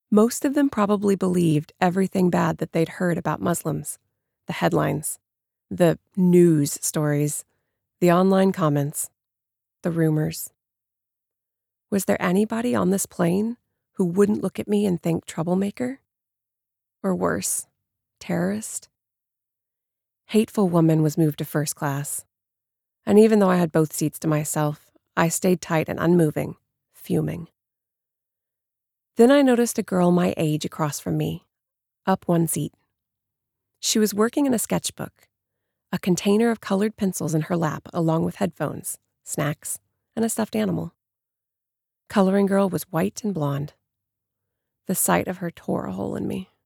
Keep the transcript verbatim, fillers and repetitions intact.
Most of them probably believed everything bad that they'd heard about Muslims. The headlines, the news stories, the online comments, the rumors. Was there anybody on this plane who wouldn't look at me and think troublemaker? Or worse, terrorist? Hateful Woman was moved to first class. And even though I had both seats to myself, I stayed tight and unmoving, fuming. Then I noticed a girl my age across from me, up one seat. She was working in a sketchbook, a container of colored pencils in her lap along with headphones, snacks, and a stuffed animal. Coloring Girl was white and blonde. The sight of her tore a hole in me.